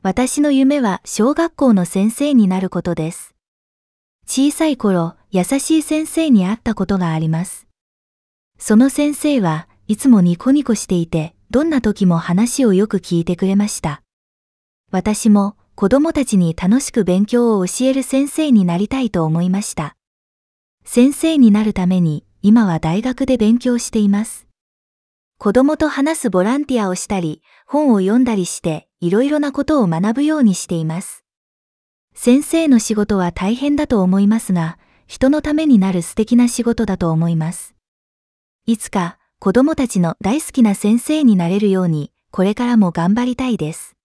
私の夢は小学校の先生になることです。小さい頃、優しい先生に会ったことがあります。その先生はいつもニコニコしていて、どんな時も話をよく聞いてくれました。私も子供たちに楽しく勉強を教える先生になりたいと思いました。先生になるために、今は大学で勉強しています。子供と話すボランティアをしたり、本を読んだりして、いろいろなことを学ぶようにしています。先生の仕事は大変だと思いますが、人のためになる素敵な仕事だと思います。いつか子供たちの大好きな先生になれるように、これからも頑張りたいです。